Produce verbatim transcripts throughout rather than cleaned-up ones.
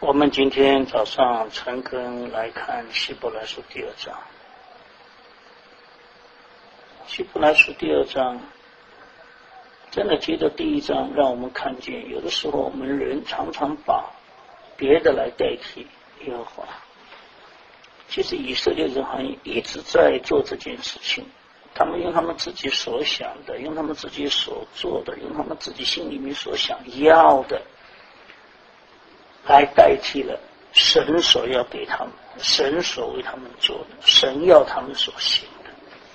我们今天早上陈根来看希伯来书第二章。希伯来书第二章真的接着第一章，让我们看见有的时候我们人常常把别的来代替耶和华。其实以色列人好像一直在做这件事情，他们用他们自己所想的，用他们自己所做的，用他们自己心里面所想要的来代替了神所要给他们，神所为他们做的，神要他们所行的。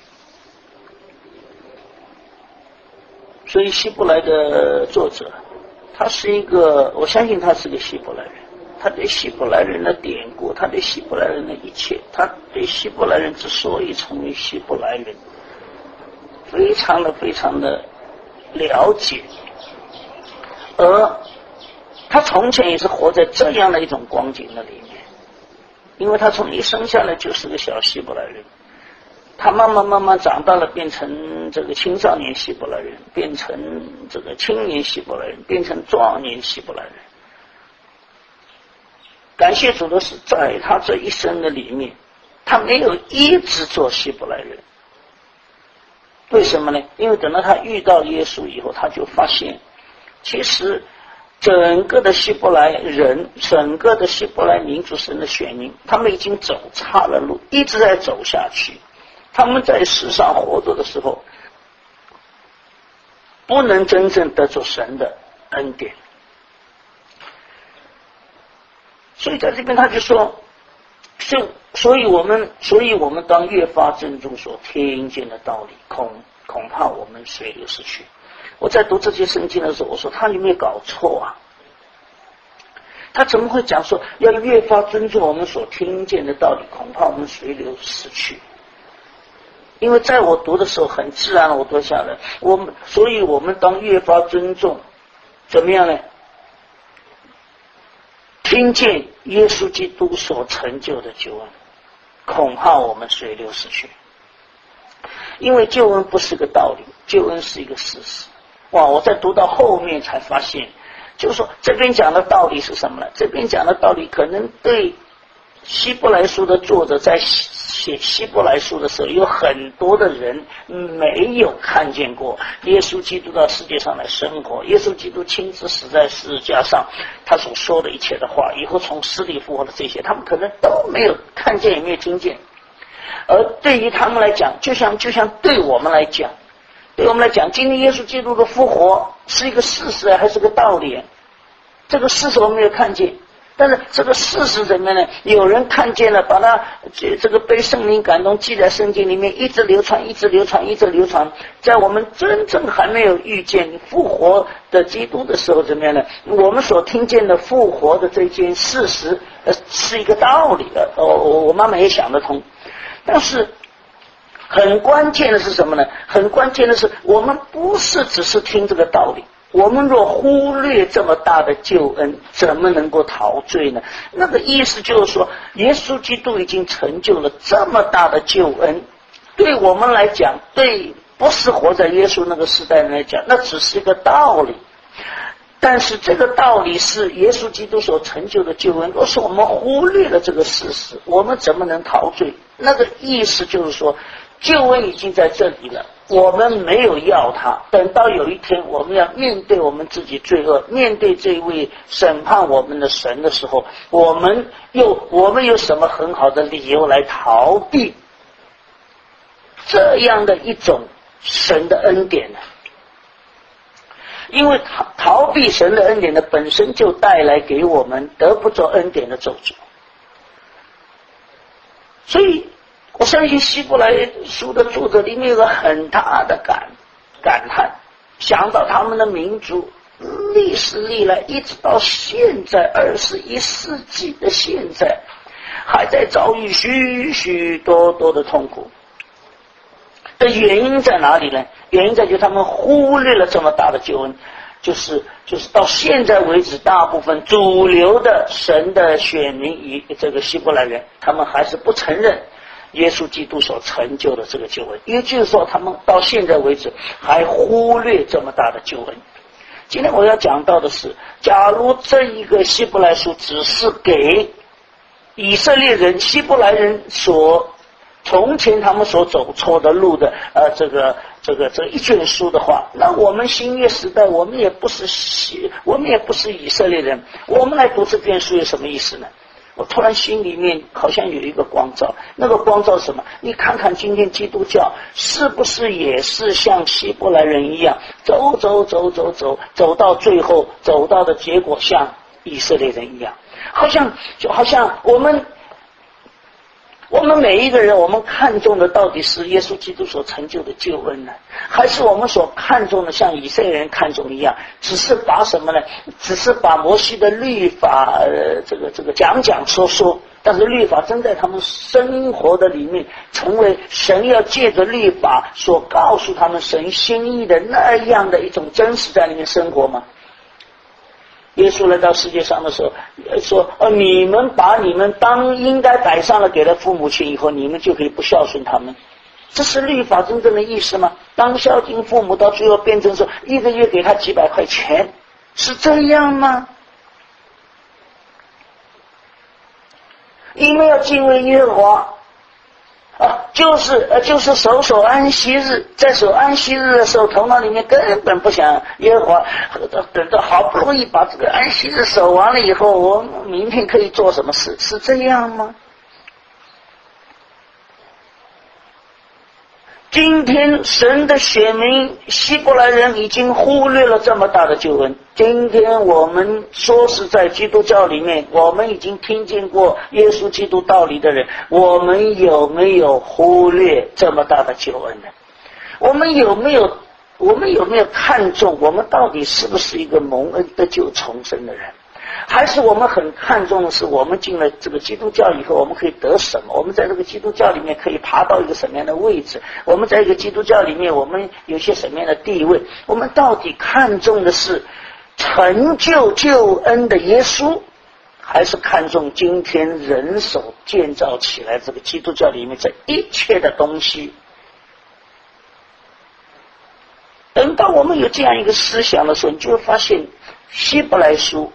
所以希伯来的作者，他是一个，我相信他是个希伯来人，他对希伯来人的典故，他对希伯来人的一切，他对希伯来人之所以成为希伯来人，非常的非常的了解，而他从前也是活在这样的一种光景的里面，因为他从一生下来就是个小希伯来人，他慢慢慢慢长大了，变成这个青少年希伯来人，变成这个青年希伯来人，变成壮年希伯来人。感谢主的是，在他这一生的里面，他没有一直做希伯来人。为什么呢？因为等到他遇到耶稣以后，他就发现其实整个的希伯来人，整个的希伯来民族神的选民，他们已经走岔了路，一直在走下去。他们在世上活着的时候，不能真正得着神的恩典。所以在这边他就说，就所以我们所以我们当越发珍重所听见的道理，恐恐怕我们随流失去。我在读这些圣经的时候，我说他有没有搞错啊？他怎么会讲说要越发尊重我们所听见的道理，恐怕我们随流失去？因为在我读的时候，很自然我读下来，我们所以我们当越发尊重，怎么样呢？听见耶稣基督所成就的救恩，恐怕我们随流失去。因为救恩不是个道理，救恩是一个事实。哇！我在读到后面才发现，就是说这边讲的道理是什么呢？这边讲的道理可能对希伯来书的作者在写希伯来书的时候，有很多的人没有看见过耶稣基督到世界上来生活，耶稣基督亲自死在十字架上，他所说的一切的话，以后从死里复活的这些，他们可能都没有看见，也没有听见。而对于他们来讲，就像就像对我们来讲，对我们来讲，今天耶稣基督的复活是一个事实还是个道理？这个事实我们没有看见，但是这个事实怎么样呢？有人看见了，把它这个被圣灵感动记在圣经里面，一直流传，一直流传，一直流传。在我们真正还没有遇见复活的基督的时候，怎么样呢？我们所听见的复活的这件事实，呃，是一个道理的。哦，我妈妈也想得通，但是很关键的是什么呢？很关键的是，我们不是只是听这个道理。我们若忽略这么大的救恩，怎么能够陶醉呢？那个意思就是说，耶稣基督已经成就了这么大的救恩，对我们来讲，对不是活在耶稣那个时代来讲，那只是一个道理。但是这个道理是耶稣基督所成就的救恩，若是我们忽略了这个事实，我们怎么能陶醉？那个意思就是说，救恩已经在这里了，我们没有要它，等到有一天我们要面对我们自己罪恶，面对这位审判我们的神的时候，我们又我们有什么很好的理由来逃避这样的一种神的恩典呢？因为逃逃避神的恩典的本身就带来给我们得不着恩典的咒诅。所以我相信希伯来书的作者里面有个很大的感感叹，想到他们的民族历史历来一直到现在二十一世纪的现在，还在遭遇许许多多的痛苦的原因在哪里呢？原因在于他们忽略了这么大的救恩，就是就是到现在为止，大部分主流的神的选民与这个希伯来人，他们还是不承认耶稣基督所成就的这个救恩，也就是说他们到现在为止还忽略这么大的救恩。 今天我要讲到的是，假如这一个希伯来书只是给以色列人、希伯来人所从前他们所走错的路的呃这个这个这一卷书的话，那我们新约时代，我们也不是我们也不是以色列人，我们来读这卷书有什么意思呢？我突然心里面好像有一个光照，那个光照是什么？你看看今天基督教是不是也是像希伯来人一样，走走走走走走到最后，走到的结果像以色列人一样，好像就好像我们我们每一个人，我们看重的到底是耶稣基督所成就的救恩呢，还是我们所看重的像以色列人看重一样，只是把什么呢？只是把摩西的律法呃这个这个讲讲说说，但是律法真在他们生活的里面成为神要借着律法所告诉他们神心意的那样的一种真实在里面生活吗？耶稣来到世界上的时候说，呃，你们把你们当应该摆上了给了父母亲以后，你们就可以不孝顺他们，这是律法真正的意思吗？当孝敬父母到最后变成说一个月给他几百块钱，是这样吗？你们要敬畏耶和华啊，就是呃，就是守守安息日，在守安息日的时候，头脑里面根本不想耶和华，等到好不容易把这个安息日守完了以后，我明天可以做什么事？是这样吗？今天神的选民希伯来人已经忽略了这么大的救恩。今天我们说是在基督教里面，我们已经听见过耶稣基督道理的人，我们有没有忽略这么大的救恩呢？我们有没有我们有没有看重我们到底是不是一个蒙恩得救重生的人？还是我们很看重的是我们进了这个基督教以后我们可以得什么，我们在这个基督教里面可以爬到一个什么样的位置，我们在一个基督教里面我们有些什么样的地位，我们到底看重的是成就救恩的耶稣，还是看重今天人手建造起来这个基督教里面这一切的东西？等到我们有这样一个思想的时候，你就会发现希伯来书，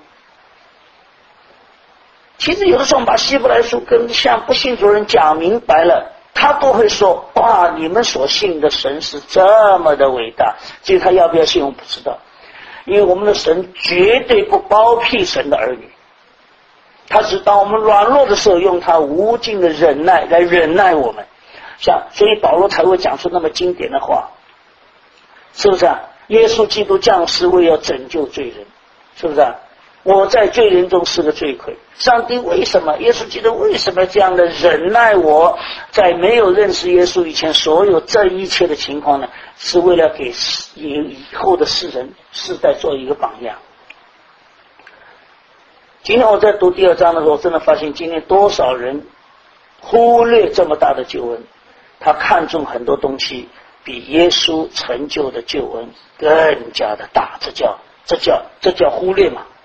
其实有的时候我们把希伯来书跟向不信主人讲明白了，他都会说，哇，你们所信的神是这么的伟大。至于他要不要信我不知道，因为我们的神绝对不包庇神的儿女，他是当我们软弱的时候用他无尽的忍耐来忍耐我们，像所以保罗才会讲出那么经典的话，是不是啊？耶稣基督降世为要拯救罪人，是不是啊？我在罪人中是个罪魁，上帝为什么，耶稣基督为什么这样的忍耐我在没有认识耶稣以前所有这一切的情况呢？是为了给以后的世人世代做一个榜样。今天我在读第二章的时候，真的发现今天多少人忽略这么大的救恩，他看重很多东西比耶稣成就的救恩更加的大，这叫这叫这叫忽略嘛？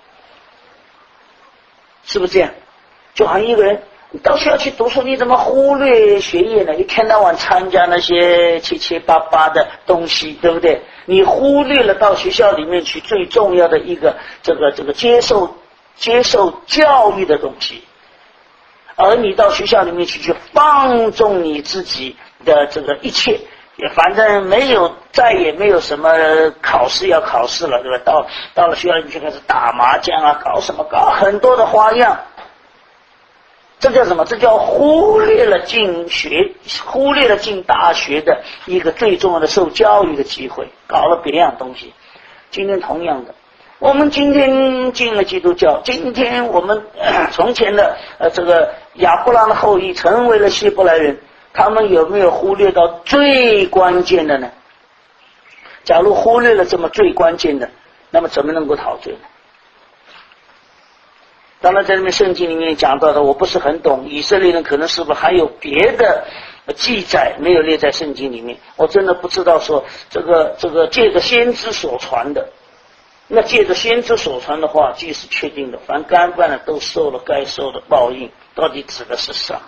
是不是这样？就好像一个人你到学校去读书，你怎么忽略学业呢？一天到晚参加那些七七八八的东西，对不对？你忽略了到学校里面去最重要的一个这个这个接受接受教育的东西，而你到学校里面去去放纵你自己的这个一切，也反正没有，再也没有什么考试要考试了，对吧？到到了学校里面就开始打麻将啊，搞什么搞很多的花样，这叫什么？这叫忽略了进学，忽略了进大学的一个最重要的受教育的机会，搞了别样东西。今天同样的，我们今天进了基督教，今天我们、呃、从前的呃这个亚伯拉罕的后裔成为了希伯来人，他们有没有忽略到最关键的呢？假如忽略了这么最关键的，那么怎么能够陶醉呢？当然在这边圣经里面讲到的我不是很懂，以色列人可能是不是还有别的记载没有列在圣经里面，我真的不知道说这个这个借着先知所传的，那借着先知所传的话，既是确定的，凡干犯的都受了该受的报应，到底指的是啥？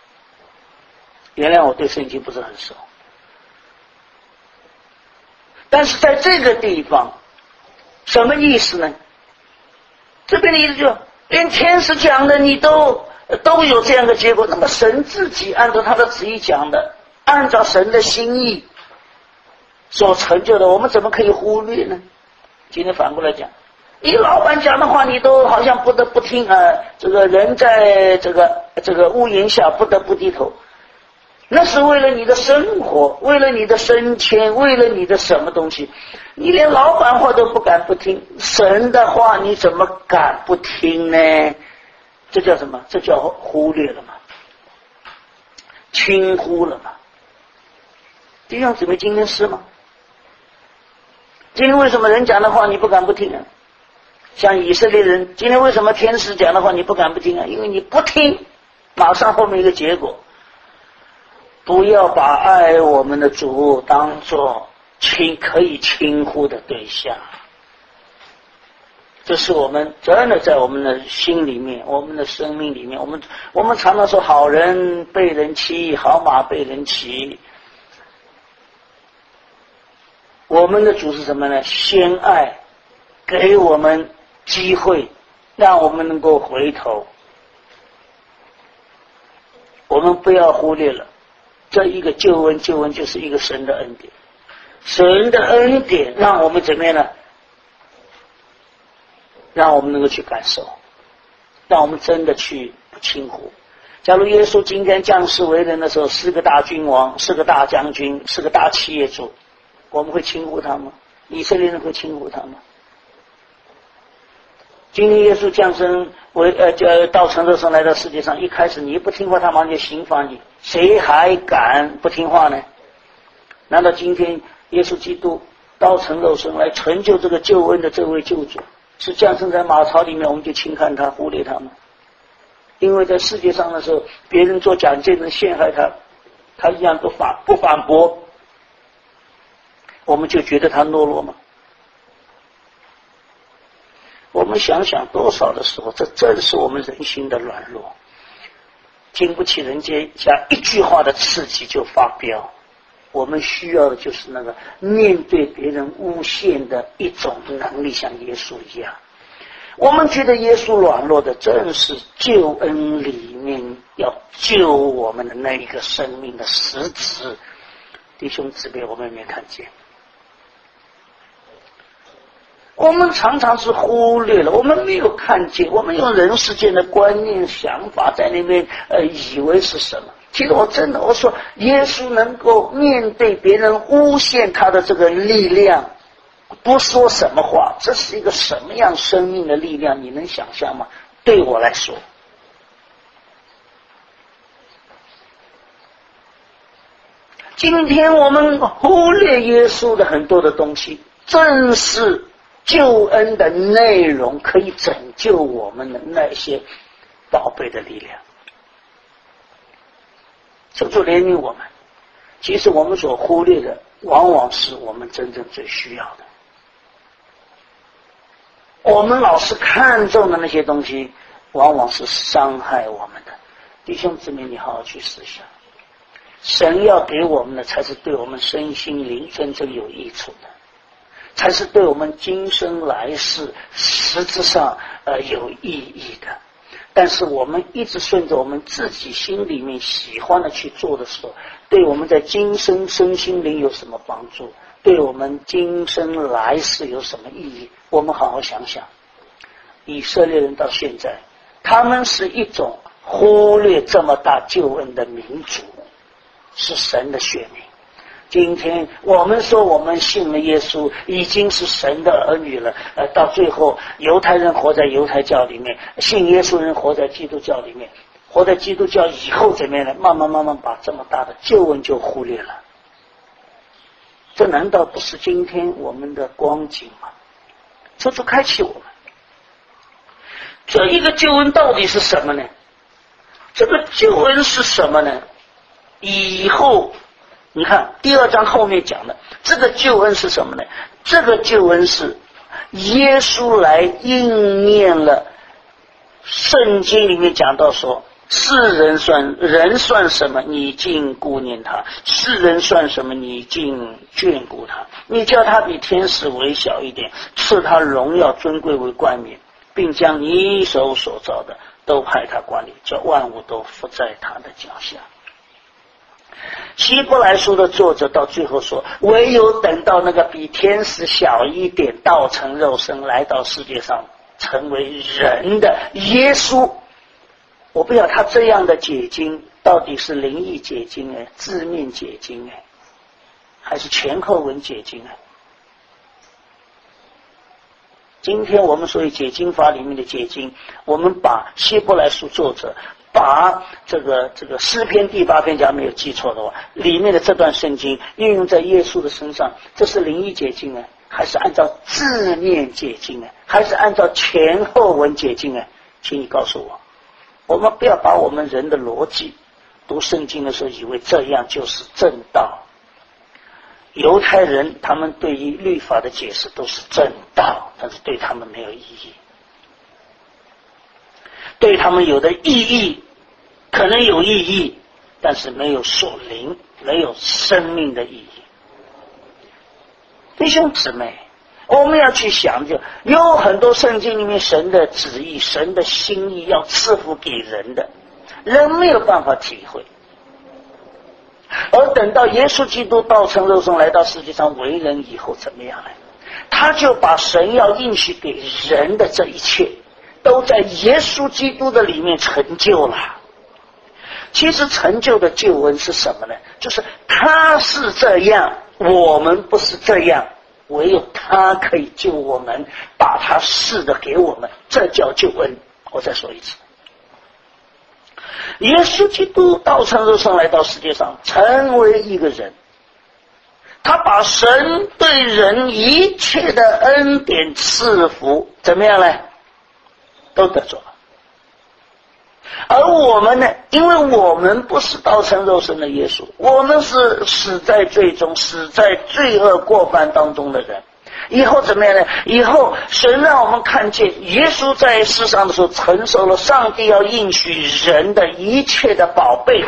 原谅我对圣经不是很熟。 但是在这个地方，什么意思呢？这边的意思就是，连天使讲的你都都有这样的结果，那么神自己按照他的旨意讲的，按照神的心意所成就的，我们怎么可以忽略呢？今天反过来讲，你老板讲的话你都好像不得不听啊，这个人在这个这个屋檐下不得不低头，那是为了你的生活，为了你的升迁，为了你的什么东西，你连老板话都不敢不听，神的话你怎么敢不听呢？这叫什么？这叫忽略了嘛，轻忽了嘛。弟兄姊妹，今天是吗？今天为什么人讲的话你不敢不听啊？像以色列人，今天为什么天使讲的话你不敢不听啊？因为你不听，马上后面一个结果，不要把爱我们的主当作轻可以轻忽的对象。这是我们真的在我们的心里面，我们的生命里面，我们我们常常说好人被人欺，好马被人骑。我们的主是什么呢？先爱，给我们机会，让我们能够回头。我们不要忽略了这一个救恩，救恩就是一个神的恩典，神的恩典让我们怎么样呢？让我们能够去感受，让我们真的去不轻忽。假如耶稣今天降世为人的时候是个大君王，是个大将军，是个大企业主，我们会轻忽他吗？以色列人会轻忽他吗？今天耶稣降生为呃叫道成肉身来到世界上，一开始你不听话，他马上就刑罚你，谁还敢不听话呢？难道今天耶稣基督道成肉身来成就这个救恩的这位救主，是降生在马槽里面，我们就轻看他，忽略他吗？因为在世界上的时候，别人做假见证陷害他，他一样不反不反驳，我们就觉得他懦弱吗？我们想想多少的时候，这正是我们人心的软弱，经不起人家一句话的刺激就发飙。我们需要的就是那个面对别人诬陷的一种能力，像耶稣一样。我们觉得耶稣软弱的正是救恩里面要救我们的那一个生命的实质。弟兄姊妹，我们有没有看见？我们常常是忽略了，我们没有看见，我们用人世间的观念想法在那边呃以为是什么。其实我真的我说耶稣能够面对别人诬陷他的这个力量，不说什么话，这是一个什么样生命的力量，你能想象吗？对我来说，今天我们忽略耶稣的很多的东西，正是救恩的内容可以拯救我们的那些宝贝的力量。求主怜悯我们，其实我们所忽略的往往是我们真正最需要的。我们老是看重的那些东西往往是伤害我们的。弟兄姊妹，你好好去思想，神要给我们的才是对我们身心灵真正有益处的，才是对我们今生来世实质上呃有意义的。但是我们一直顺着我们自己心里面喜欢的去做的时候，对我们在今生身心灵有什么帮助？对我们今生来世有什么意义？我们好好想想。以色列人到现在，他们是一种忽略这么大救恩的民族，是神的选民。今天我们说我们信了耶稣，已经是神的儿女了，呃，到最后犹太人活在犹太教里面，信耶稣人活在基督教里面，活在基督教以后怎么样呢？慢慢慢慢把这么大的救恩就忽略了。这难道不是今天我们的光景吗？求主开启我们。这一个救恩到底是什么呢？这个救恩是什么呢？以后你看第二章后面讲的这个救恩是什么呢？这个救恩是耶稣来应验了圣经里面讲到说， 世人算人算什么？你竟顾念他；世人算什么？你竟眷顾他。你叫他比天使微小一点，赐他荣耀尊贵为冠冕，并将你手所造的都派他管理，叫万物都伏在他的脚下。希伯来书的作者到最后说，唯有等到那个比天使小一点，道成肉身来到世界上，成为人的耶稣，我不晓得他这样的解经到底是灵意解经哎，字面解经哎，还是前后文解经哎？今天我们所谓解经法里面的解经，我们把希伯来书作者把这个这个诗篇第八篇，假如没有记错的话，里面的这段圣经运用在耶稣的身上，这是灵意解经呢，还是按照字面解经呢，还是按照前后文解经呢？请你告诉我。我们不要把我们人的逻辑读圣经的时候以为这样就是正道。犹太人他们对于律法的解释都是正道，但是对他们没有意义。对他们有的意义可能有意义，但是没有属灵，没有生命的意义。弟兄姊妹，我们要去想，就有很多圣经里面神的旨意，神的心意要赐福给人的，人没有办法体会。而等到耶稣基督道成肉身来到世界上为人以后怎么样呢？他就把神要应许给人的这一切都在耶稣基督的里面成就了。其实成就的救恩是什么呢？就是他是这样，我们不是这样，唯有他可以救我们，把他赐的给我们，这叫救恩。我再说一次，耶稣基督道成肉身来到世界上，成为一个人，他把神对人一切的恩典赐福怎么样呢？都得着了。而我们呢，因为我们不是道成肉身的耶稣，我们是死在罪中，死在罪恶过犯当中的人。以后怎么样呢？以后神让我们看见耶稣在世上的时候承受了上帝要应许人的一切的宝贝，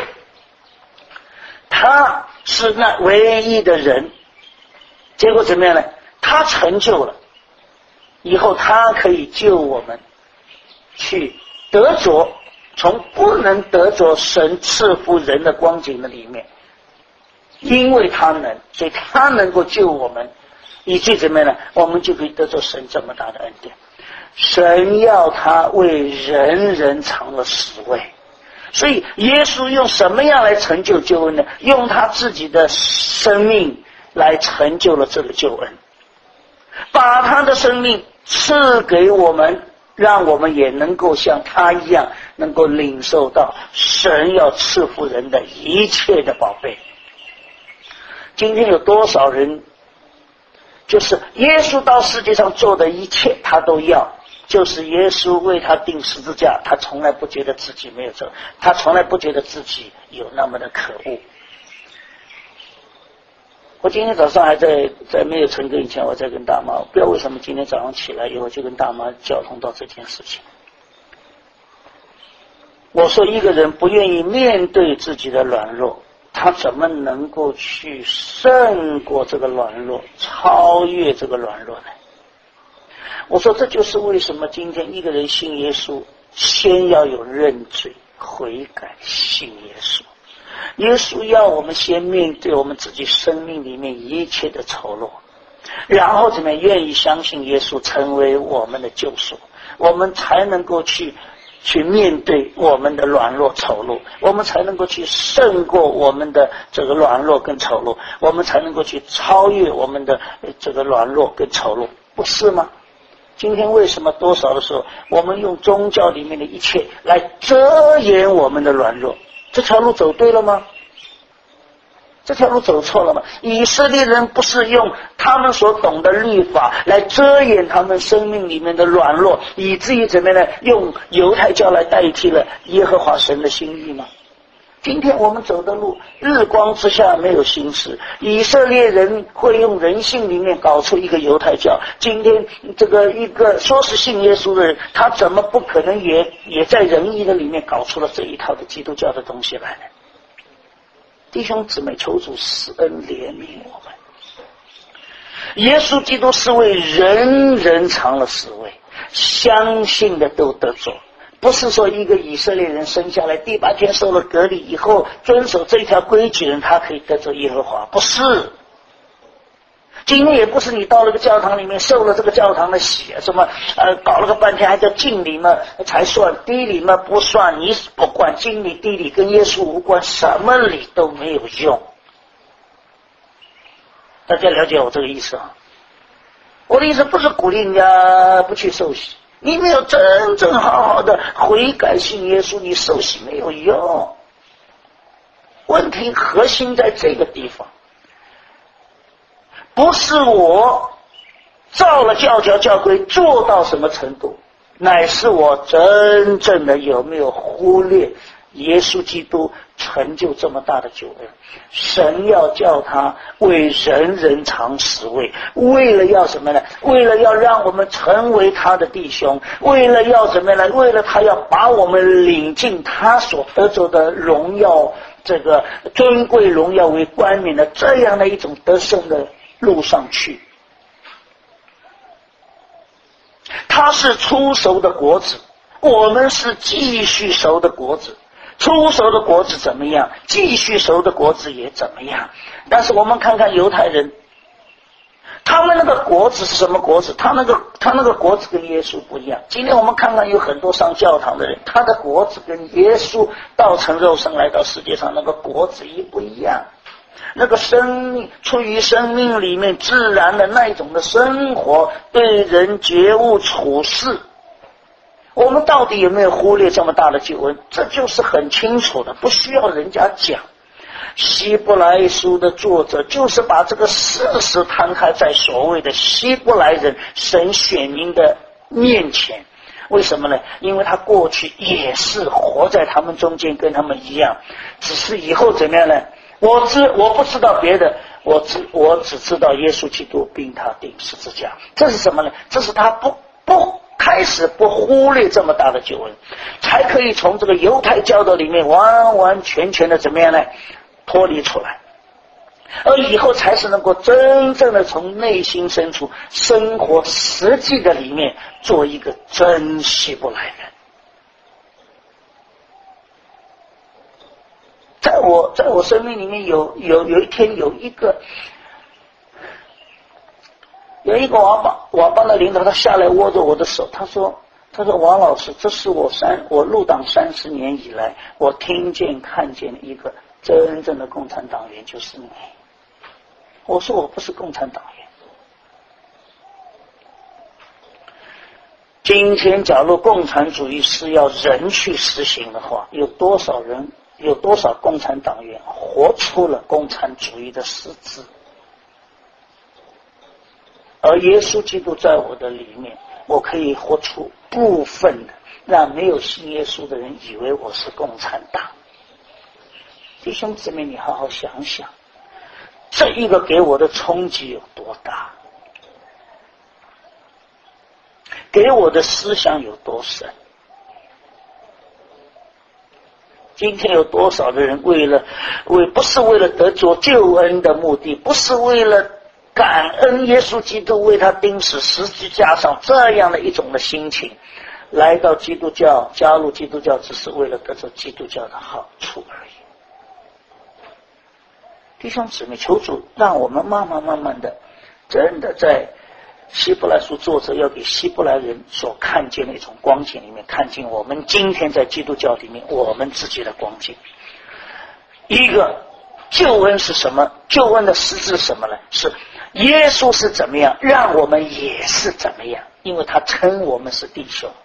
他是那唯一的人。结果怎么样呢？他成就了，以后他可以救我们去得着从不能得着神赐福人的光景的里面，因为他能，所以他能够救我们，以至怎么样呢？我们就可以得着神这么大的恩典。神要他为人人尝了死味，所以耶稣用什么样来成就救恩呢？用他自己的生命来成就了这个救恩，把他的生命赐给我们，让我们也能够像他一样，能够领受到神要赐福人的一切的宝贝。今天有多少人就是耶稣到世界上做的一切他都要，就是耶稣为他钉十字架，他从来不觉得自己没有这，他从来不觉得自己有那么的可恶。我今天早上还在在没有成功以前，我在跟大妈，不知道为什么今天早上起来以后就跟大妈交通到这件事情。我说一个人不愿意面对自己的软弱，他怎么能够去胜过这个软弱，超越这个软弱呢？我说这就是为什么今天一个人信耶稣，先要有认罪悔改信耶稣。耶稣要我们先面对我们自己生命里面一切的丑陋，然后怎么样愿意相信耶稣成为我们的救赎，我们才能够去去面对我们的软弱丑陋，我们才能够去胜过我们的这个软弱跟丑陋，我们才能够去超越我们的这个软弱跟丑陋，不是吗？今天为什么多少的时候我们用宗教里面的一切来遮掩我们的软弱？这条路走对了吗？这条路走错了吗？以色列人不是用他们所懂的律法来遮掩他们生命里面的软弱，以至于怎么样呢？用犹太教来代替了耶和华神的心意吗？ 今天我们走的路，日光之下没有心事。以色列人会用人性里面搞出一个犹太教。今天这个一个说是信耶稣的人，他怎么不可能也也在仁义的里面搞出了这一套的基督教的东西来呢？弟兄姊妹，求主施恩怜悯我们。耶稣基督是为人人尝了死味，相信的都得着。不是说一个以色列人生下来第八天受了隔离以后遵守这条规矩人他可以得着耶和华，不是。今天也不是你到了个教堂里面受了这个教堂的洗，什么呃搞了个半天还叫敬礼嘛才算，低礼嘛不算，你不管敬礼低礼跟耶稣无关，什么礼都没有用。大家了解我这个意思啊？我的意思不是鼓励人家不去受洗，你没有真正好好的悔改信耶稣，你受洗没有用。问题核心在这个地方，不是我照了教条教规做到什么程度，乃是我真正的有没有忽略耶稣基督成就这么大的救恩。神要叫他为人人尝死味，为了要什么呢？为了要让我们成为他的弟兄，为了要什么呢？为了他要把我们领进他所得着的荣耀，这个尊贵荣耀为冠冕的这样的一种得胜的路上去。他是初熟的果子，我们是继续熟的果子。初熟的果子怎么样，继续熟的果子也怎么样。但是我们看看犹太人，他们那个果子是什么果子？他那个他那个果子跟耶稣不一样。今天我们看看有很多上教堂的人，他的果子跟耶稣道成肉身来到世界上那个果子一不一样。那个生命出于生命里面自然的那一种的生活，对人觉悟处事，我们到底有没有忽略这么大的救恩？这就是很清楚的，不需要人家讲。希伯来书的作者就是把这个事实摊开在所谓的希伯来人神选民的面前。为什么呢？因为他过去也是活在他们中间，跟他们一样，只是以后怎么样呢？我知我不知道别的，我只我只知道耶稣基督并他钉十字架。这是什么呢？这是他不不开始不忽略这么大的救恩，才可以从这个犹太教的里面完完全全的怎么样呢？脱离出来，而以后才是能够真正的从内心深处生活实际的里面做一个真希伯来人。在我在我生命里面有有有一天有一个有一个网帮网帮的领导，他下来握着我的手，他说他说王老师，这是我三我入党三十年以来我听见看见的一个真正的共产党员，就是你。我说我不是共产党员。今天假如共产主义是要人去实行的话，有多少人有多少共产党员活出了共产主义的实质？而耶稣基督在我的里面，我可以活出部分的，让没有信耶稣的人以为我是共产党。弟兄姊妹，你好好想想，这一个给我的冲击有多大，给我的思想有多深。今天有多少的人为了为不是为了得着救恩的目的，不是为了感恩耶稣基督为他钉死十字架上这样的一种的心情，来到基督教，加入基督教，只是为了得着基督教的好处而已。弟兄姊妹，求主让我们慢慢慢慢的，真的在希伯来书作者要给希伯来人所看见的一种光景里面，看见我们今天在基督教里面我们自己的光景。一个救恩是什么？救恩的实质是什么呢？是耶稣是怎么样，让我们也是怎么样，因为他称我们是弟兄。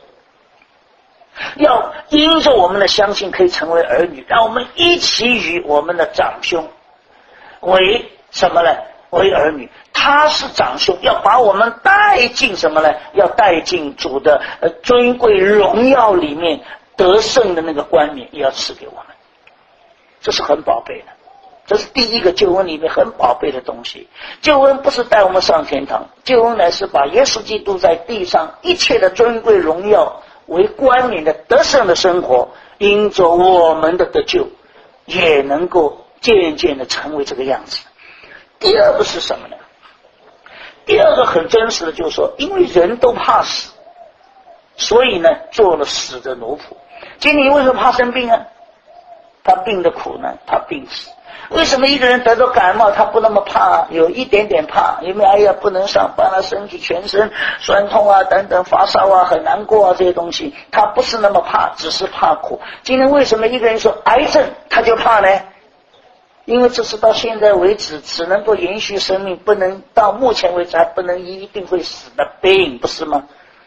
要因着我们的相信可以成为儿女，让我们一起与我们的长兄为什么呢？为儿女。他是长兄，要把我们带进什么呢？要带进主的呃尊贵荣耀里面，得胜的那个冠冕也要赐给我们。 这是很宝贝的，这是第一个救恩里面很宝贝的东西。救恩不是带我们上天堂，救恩乃是把耶稣基督在地上一切的尊贵荣耀为冠冕的得胜的生活，因着我们的得救也能够渐渐的成为这个样子。第二个是什么呢？第二个很真实的就是说，因为人都怕死，所以呢做了死的奴仆。今天为什么怕生病啊？他病的苦难，他病死。为什么一个人得到感冒他不那么怕，有一点点怕，因为哎呀不能上班啊，身体全身酸痛啊等等，发烧啊很难过啊，这些东西他不是那么怕，只是怕苦。今天为什么一个人说癌症他就怕呢？因为这是到现在为止只能够延续生命，不能到目前为止还不能一定会死的病，不是吗？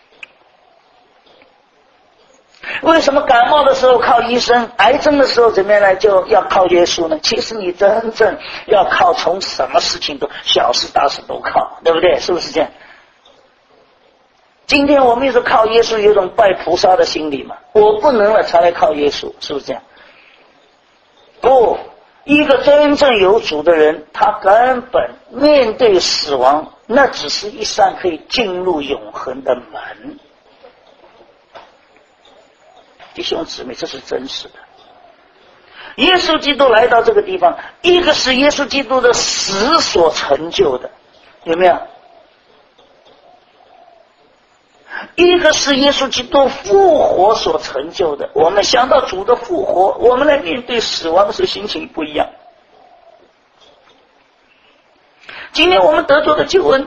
为什么感冒的时候靠医生，癌症的时候怎么样呢？就要靠耶稣呢？其实你真正要靠，从什么事情都小事大事都靠，对不对？是不是这样？今天我们也是靠耶稣，有种拜菩萨的心理嘛，我不能了才来靠耶稣，是不是这样？不，一个真正有主的人，他根本面对死亡，那只是一扇可以进入永恒的门。弟兄姊妹，这是真实的。耶稣基督来到这个地方，一个是耶稣基督的死所成就的，有没有？一个是耶稣基督复活所成就的。我们想到主的复活，我们来面对死亡的时候心情不一样。今天我们得到的救恩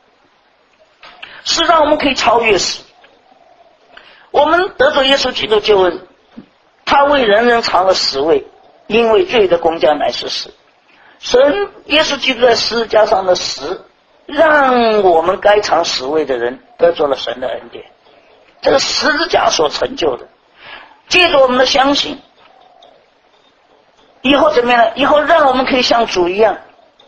是让我们可以超越死。我们得着耶稣基督救恩，他为人人尝了死味，因为罪的工价乃是死。神耶稣基督在十字架上的死，让我们该尝死味的人得着了神的恩典。这个十字架所成就的，借着我们的相信，以后怎么样呢？以后让我们可以像主一样，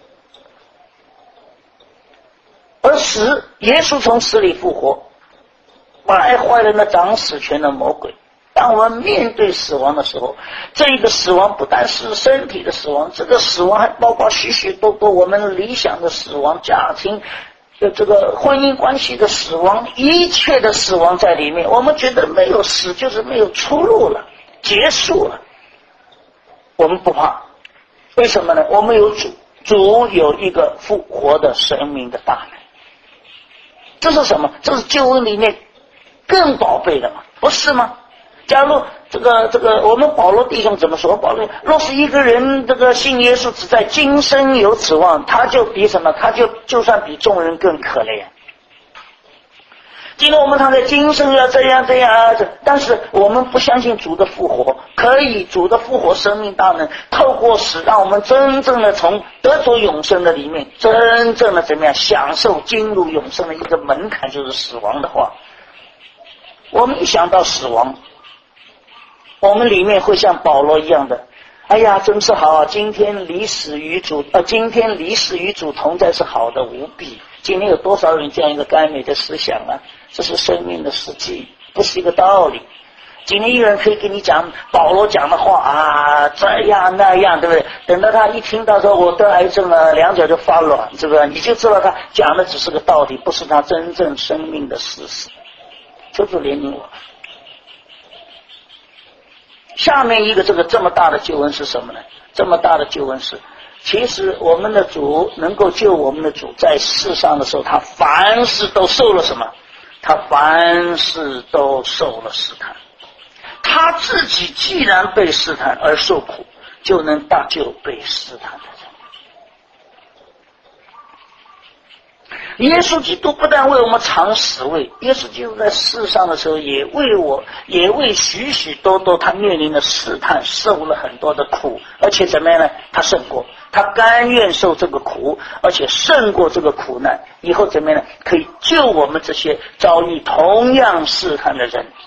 而死，耶稣从死里复活，败坏了那掌死权的魔鬼。当我们面对死亡的时候，这一个死亡不但是身体的死亡，这个死亡还包括许许多多我们理想的死亡，家庭的这个婚姻关系的死亡，一切的死亡在里面。我们觉得没有死就是没有出路了，结束了。我们不怕，为什么呢？我们有主，主有一个复活的生命的大能。这是什么？这是救恩里面更宝贝的嘛，不是吗？假如这个这个，我们保罗弟兄怎么说？保罗，若是一个人这个信耶稣只在今生有指望，他就比什么？他就就算比众人更可怜。今天我们常在今生要这样这样啊，但是我们不相信主的复活，可以主的复活生命大能透过死，让我们真正的从得着永生的里面，真正的怎么样享受进入永生的一个门槛，就是死亡的话，我们一想到死亡，我们里面会像保罗一样的，哎呀，真是好啊！今天离死与主，呃，今天离死与主同在是好的无比。今天有多少人这样一个甘美的思想啊？这是生命的实际，不是一个道理。今天一个人可以跟你讲保罗讲的话啊，这样那样，对不对？等到他一听到说我得癌症了，两脚就发软，是不是？你就知道他讲的只是个道理，不是他真正生命的事实。求主怜悯我。下面一个这个这么大的救恩是什么呢？这么大的救恩是，其实我们的主能够救我们的主，在世上的时候，他凡事都受了什么？他凡事都受了试探。他自己既然被试探而受苦，就能搭救被试探的人。耶稣基督不但为我们尝死味，耶稣基督在世上的时候也为我也为许许多多他面临的试探受了很多的苦，而且怎么样呢？他胜过，他甘愿受这个苦，而且胜过这个苦难，以后怎么样呢？可以救我们这些遭遇同样试探的人。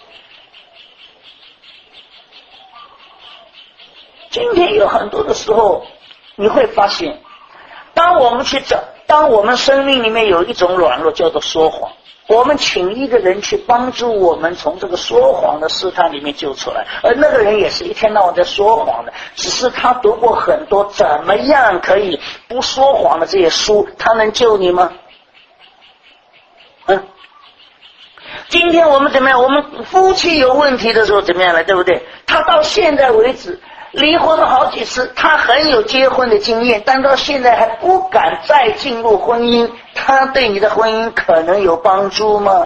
今天有很多的时候你会发现，当我们去找当我们生命里面有一种软弱叫做说谎，我们请一个人去帮助我们从这个说谎的试探里面救出来，而那个人也是一天到晚在说谎的，只是他读过很多怎么样可以不说谎的这些书，他能救你吗？嗯，今天我们怎么样？我们夫妻有问题的时候怎么样了，对不对？他到现在为止离婚了好几次，他很有结婚的经验，但到现在还不敢再进入婚姻，他对你的婚姻可能有帮助吗？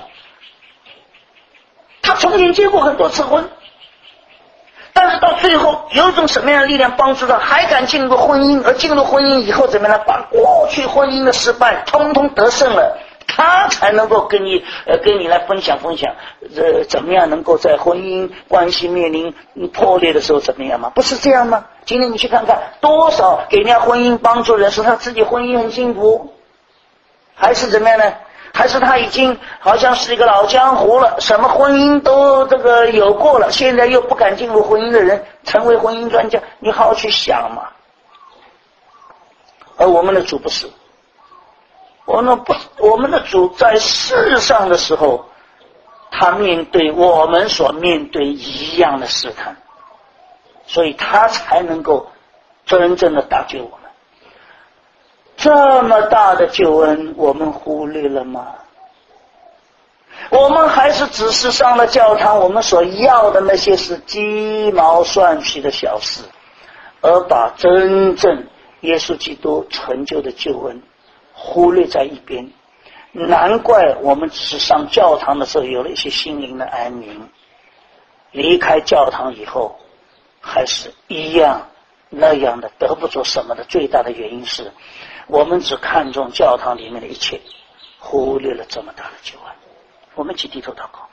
他曾经结过很多次婚，但是到最后有一种什么样的力量帮助他还敢进入婚姻，而进入婚姻以后怎么样，把过去婚姻的失败通通得胜了，他才能够跟你呃跟你来分享分享，呃怎么样能够在婚姻关系面临破裂的时候怎么样吗？不是这样吗？今天你去看看多少给人家婚姻帮助人是他自己婚姻很幸福，还是怎么样呢？还是他已经好像是一个老江湖了，什么婚姻都这个有过了，现在又不敢进入婚姻的人成为婚姻专家，你好好去想嘛。而我们的主不是，我们不，我们的主在世上的时候，他面对我们所面对一样的试探，所以他才能够真正的搭救我们。这么大的救恩我们忽略了吗？我们还是只是上了教堂，我们所要的那些是鸡毛蒜皮的小事，而把真正耶稣基督成就的救恩忽略在一边。难怪我们只是上教堂的时候有了一些心灵的安宁，离开教堂以后还是一样那样的得不着什么的。最大的原因是我们只看重教堂里面的一切，忽略了这么大的救恩。我们一起低头祷告。